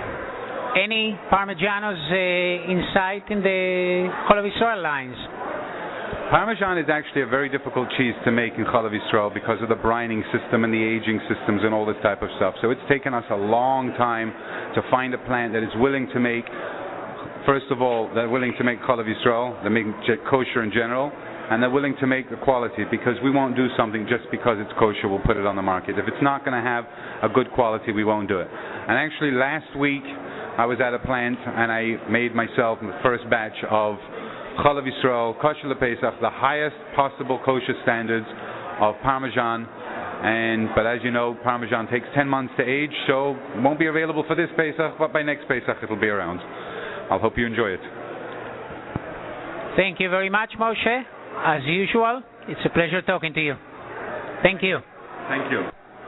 Any Parmigianos uh, in sight in the Chalav Yisrael lines? Parmesan is actually a very difficult cheese to make in Chalav Yisrael because of the brining system and the aging systems and all this type of stuff. So it's taken us a long time to find a plant that is willing to make, first of all, they're willing to make Chalav Yisrael, they make kosher in general, and they're willing to make the quality, because we won't do something just because it's kosher, we'll put it on the market. If it's not going to have a good quality, we won't do it. And actually last week, I was at a plant and I made myself the first batch of Chalav Yisrael, kosher LePesach, the highest possible kosher standards of Parmesan. And but as you know, Parmesan takes ten months to age, so it won't be available for this Pesach, but by next Pesach it'll be around. I hope you enjoy it. Thank you very much, Moshe. As usual, it's a pleasure talking to you. Thank you. Thank you.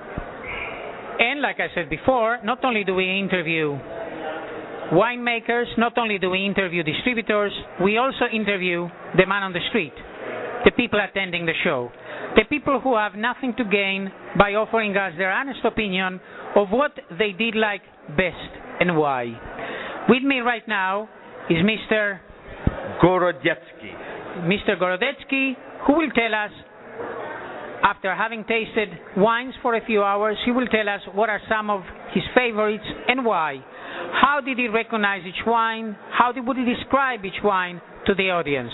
And like I said before, not only do we interview winemakers, not only do we interview distributors, we also interview the man on the street, the people attending the show, the people who have nothing to gain by offering us their honest opinion of what they did like best and why. With me right now is Mister Gorodetsky. Mister Gorodetsky, who will tell us, after having tasted wines for a few hours, he will tell us what are some of his favorites and why. How did he recognize each wine? How did, would he describe each wine to the audience?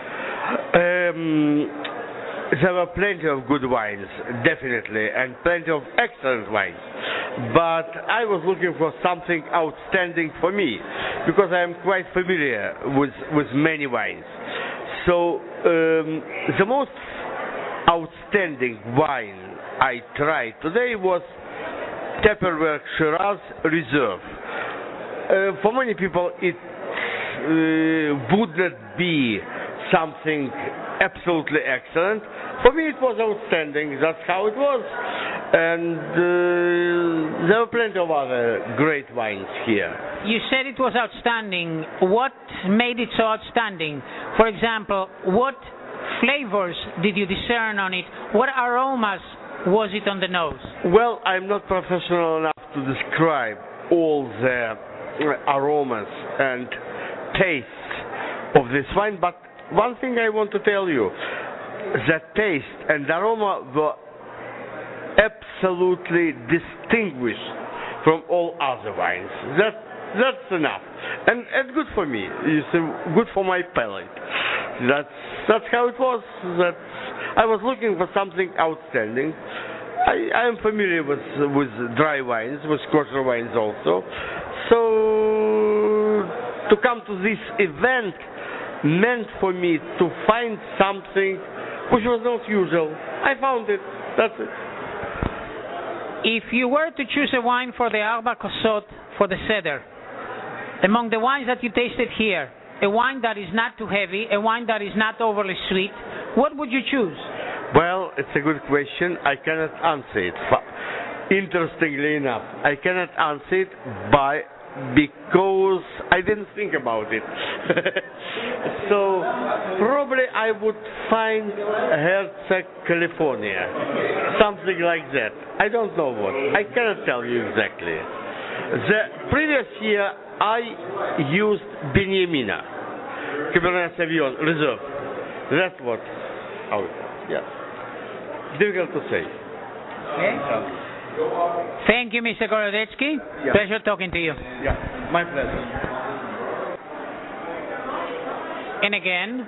Um, there were plenty of good wines, definitely, and plenty of excellent wines. But I was looking for something outstanding for me, because I am quite familiar with, with many wines. So um, the most outstanding wine I tried today was Tupperware Shiraz Reserve. Uh, for many people, it uh, would not be something absolutely excellent. For me, it was outstanding. That's how it was. And uh, there were plenty of other great wines here. You said it was outstanding. What made it so outstanding? For example, what flavors did you discern on it? What aromas was it on the nose? Well, I'm not professional enough to describe all the aromas and tastes of this wine, but one thing I want to tell you, the taste and the aroma were absolutely distinguished from all other wines. That, that's enough. And it's good for me. It's good for my palate. That's, that's how it was. That I was looking for something outstanding. I, I am familiar with, with dry wines, with kosher wines also. So to come to this event meant for me to find something which was not usual. I found it. That's it. If you were to choose a wine for the Arba Kosot, for the Seder, among the wines that you tasted here, a wine that is not too heavy, a wine that is not overly sweet, what would you choose? Well, it's a good question. I cannot answer it. Interestingly enough, I cannot answer it by because I didn't think about it. So probably I would find Herzog California, something like that. I don't know what. I cannot tell you exactly. The previous year I used Benjamina, Cabernet Sauvignon Reserve. That's what. Oh, yeah. Difficult to say. Okay. Thank you, Mister Gorodetsky. Yeah. Pleasure talking to you. Yeah, my pleasure. And again,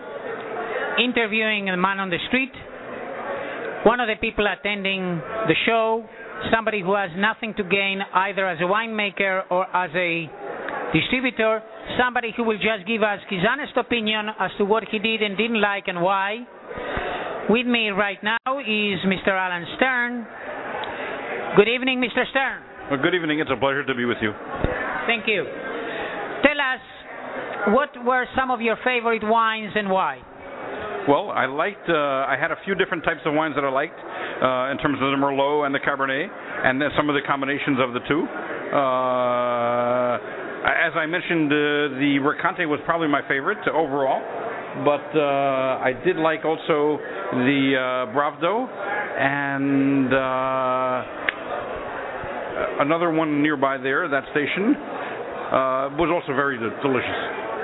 interviewing a man on the street, one of the people attending the show, somebody who has nothing to gain either as a winemaker or as a distributor, somebody who will just give us his honest opinion as to what he did and didn't like and why. With me right now is Mister Alan Stern. Good evening, Mister Stern. Well, good evening. It's a pleasure to be with you. Thank you. Tell us, what were some of your favorite wines and why? Well, I liked, uh, I had a few different types of wines that I liked uh, in terms of the Merlot and the Cabernet, and then some of the combinations of the two. Uh, as I mentioned, uh, the Recante was probably my favorite overall, but uh, I did like also the uh, Bravdo, and uh, another one nearby there, that station, uh, was also very de- delicious.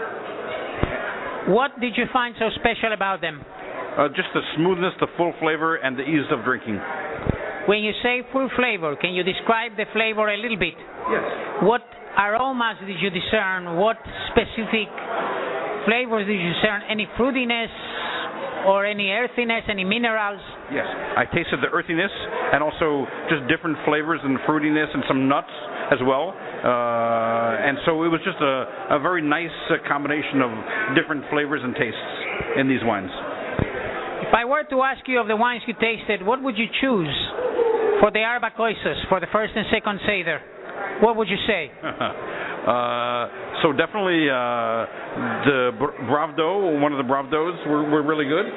What did you find so special about them? Uh, just the smoothness, the full flavor, and the ease of drinking. When you say full flavor, can you describe the flavor a little bit? Yes. What aromas did you discern? What specific flavors did you discern? Any fruitiness or any earthiness, any minerals? Yes. I tasted the earthiness and also just different flavors and fruitiness and some nuts as well. Uh, and so it was just a, a very nice uh, combination of different flavors and tastes in these wines. If I were to ask you of the wines you tasted, what would you choose for the Arba Koisos, for the first and second Seder? What would you say? uh, so definitely uh, the Bravdo, one of the Bravdos were, were really good.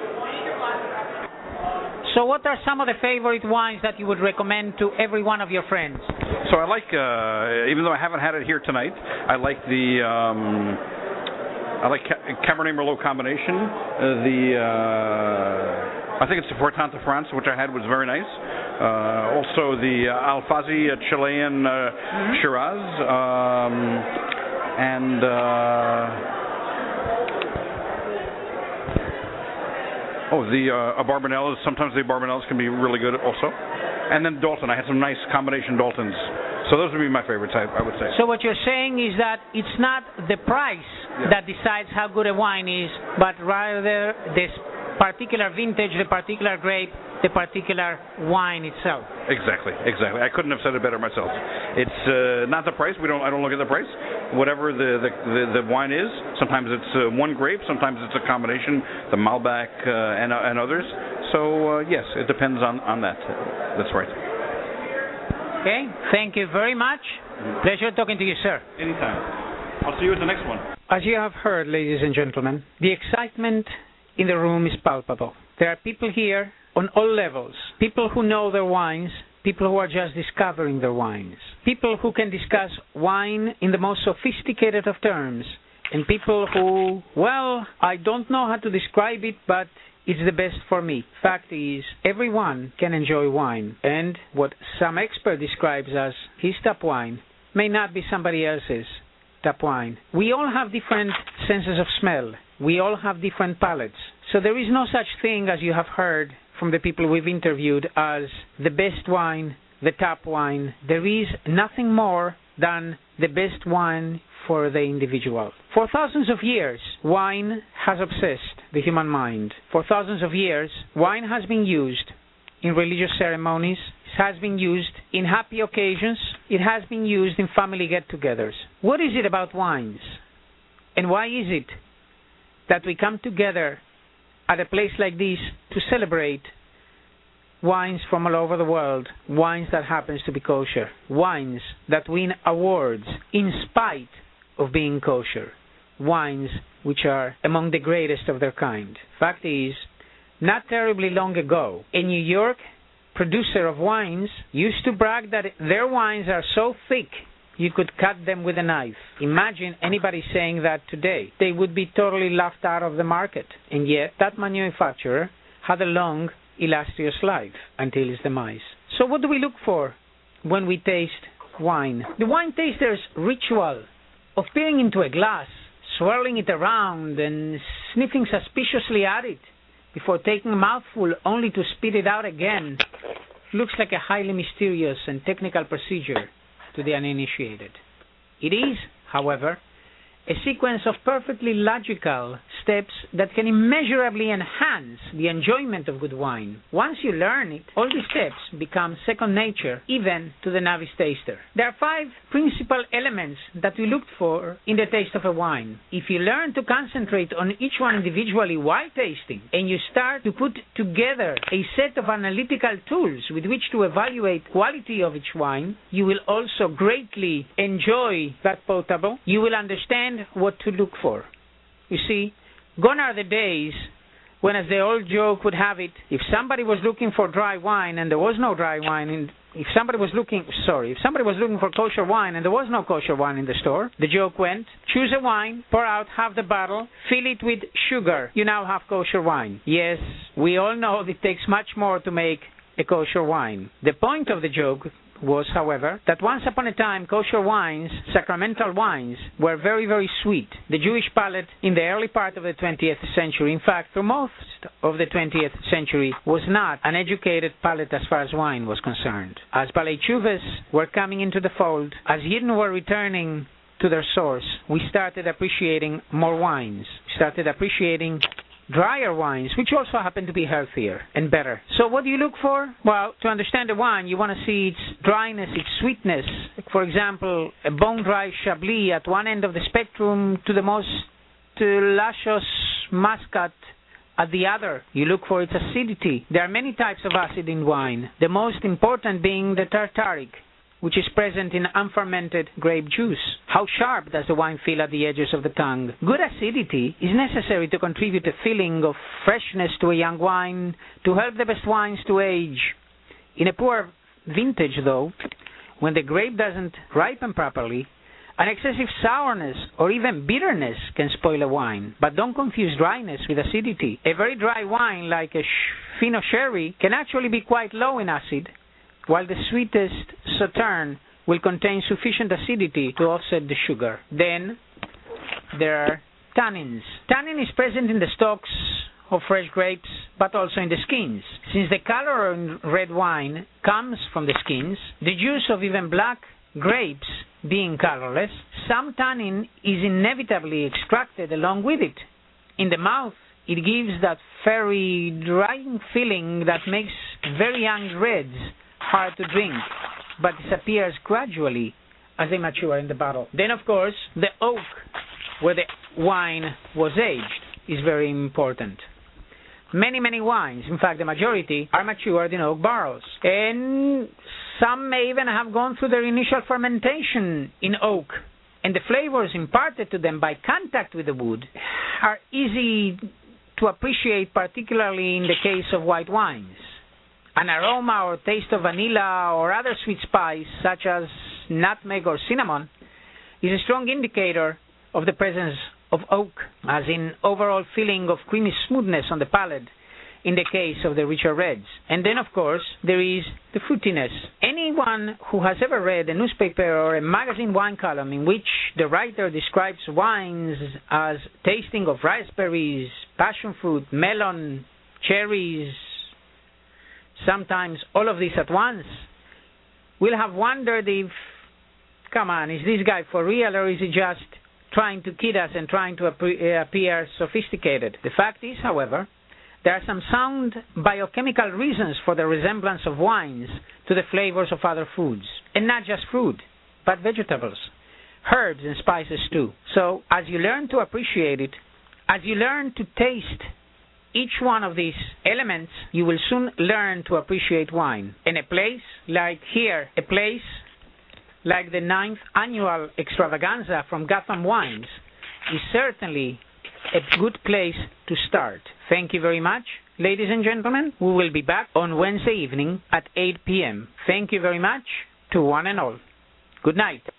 So what are some of the favorite wines that you would recommend to every one of your friends? So I like, uh, even though I haven't had it here tonight, I like the um, I like Cabernet Merlot combination. Uh, the uh, I think it's the Fortin de France, which I had, was very nice. Uh, also the uh, Alfazi uh, Chilean uh, mm-hmm. Shiraz, um, and uh, oh, the uh, Barbanellas. Sometimes the Barbanellas can be really good also. And then Dalton. I had some nice combination Daltons. So those would be my favorites, I, I would say. So what you're saying is that it's not the price yeah. that decides how good a wine is, but rather this particular vintage, the particular grape, the particular wine itself. Exactly, exactly. I couldn't have said it better myself. It's uh, not the price. We don't. I don't look at the price. Whatever the the, the, the wine is. Sometimes it's uh, one grape. Sometimes it's a combination, the Malbec uh, and uh, and others. So uh, yes, it depends on on that. That's right. Okay. Thank you very much. Mm-hmm. Pleasure talking to you, sir. Anytime. I'll see you at the next one. As you have heard, ladies and gentlemen, the excitement in the room is palpable. There are people here on all levels, people who know their wines, people who are just discovering their wines, people who can discuss wine in the most sophisticated of terms, and people who, well, I don't know how to describe it, but it's the best for me. Fact is, everyone can enjoy wine, and what some expert describes as his top wine may not be somebody else's top wine. We all have different senses of smell. We all have different palates. So there is no such thing, as you have heard from the people we've interviewed, as the best wine, the top wine. There is nothing more than the best wine for the individual. For thousands of years, wine has obsessed the human mind. For thousands of years, wine has been used in religious ceremonies, it has been used in happy occasions, it has been used in family get-togethers. What is it about wines? And why is it that we come together at a place like this to celebrate wines from all over the world, wines that happens to be kosher, wines that win awards in spite of being kosher, wines which are among the greatest of their kind? Fact is, not terribly long ago, a New York producer of wines used to brag that their wines are so thick you could cut them with a knife. Imagine anybody saying that today. They would be totally laughed out of the market. And yet, that manufacturer had a long, illustrious life until his demise. So what do we look for when we taste wine? The wine taster's ritual of peering into a glass, swirling it around and sniffing suspiciously at it before taking a mouthful only to spit it out again looks like a highly mysterious and technical procedure to the uninitiated. It is, however, a sequence of perfectly logical steps that can immeasurably enhance the enjoyment of good wine. Once you learn it, all these steps become second nature, even to the novice taster. There are five principal elements that we look for in the taste of a wine. If you learn to concentrate on each one individually while tasting, and you start to put together a set of analytical tools with which to evaluate quality of each wine, you will also greatly enjoy that potable. You will understand what to look for. You see, gone are the days when, as the old joke would have it, if somebody was looking for dry wine and there was no dry wine, in, if somebody was looking, sorry, if somebody was looking for kosher wine and there was no kosher wine in the store, the joke went, choose a wine, pour out half the bottle, fill it with sugar, you now have kosher wine. Yes, we all know it takes much more to make a kosher wine. The point of the joke was, however, that once upon a time kosher wines, sacramental wines, were very, very sweet. The Jewish palate in the early part of the twentieth century, in fact, through most of the twentieth century, was not an educated palate as far as wine was concerned. As Balei Tshuvas were coming into the fold, as Yidden were returning to their source, we started appreciating more wines. We started appreciating drier wines, which also happen to be healthier and better. So what do you look for? Well, to understand a wine, you want to see its dryness, its sweetness. For example, a bone-dry Chablis at one end of the spectrum to the most uh, luscious Muscat at the other. You look for its acidity. There are many types of acid in wine, the most important being the tartaric, which is present in unfermented grape juice. How sharp does the wine feel at the edges of the tongue? Good acidity is necessary to contribute a feeling of freshness to a young wine, to help the best wines to age. In a poor vintage, though, when the grape doesn't ripen properly, an excessive sourness or even bitterness can spoil a wine. But don't confuse dryness with acidity. A very dry wine like a Fino Sherry can actually be quite low in acid, while the sweetest Sauterne will contain sufficient acidity to offset the sugar. Then there are tannins. Tannin is present in the stalks of fresh grapes, but also in the skins. Since the color in red wine comes from the skins, the juice of even black grapes being colorless, some tannin is inevitably extracted along with it. In the mouth, it gives that very drying feeling that makes very young reds hard to drink, but disappears gradually as they mature in the bottle. Then, of course, the oak where the wine was aged is very important. Many, many wines, in fact the majority, are matured in oak barrels, and some may even have gone through their initial fermentation in oak, and the flavors imparted to them by contact with the wood are easy to appreciate, particularly in the case of white wines. An aroma or taste of vanilla or other sweet spice, such as nutmeg or cinnamon, is a strong indicator of the presence of oak, as in overall feeling of creamy smoothness on the palate in the case of the richer reds. And then, of course, there is the fruitiness. Anyone who has ever read a newspaper or a magazine wine column in which the writer describes wines as tasting of raspberries, passion fruit, melon, cherries, sometimes all of this at once, will have wondered if, come on, is this guy for real, or is he just trying to kid us and trying to appear sophisticated? The fact is, however, there are some sound biochemical reasons for the resemblance of wines to the flavors of other foods. And not just fruit, but vegetables, herbs and spices too. So, as you learn to appreciate it, as you learn to taste each one of these elements, you will soon learn to appreciate wine. And a place like here, a place like the ninth annual extravaganza from Gotham Wines, is certainly a good place to start. Thank you very much, ladies and gentlemen. We will be back on Wednesday evening at eight p.m. Thank you very much to one and all. Good night.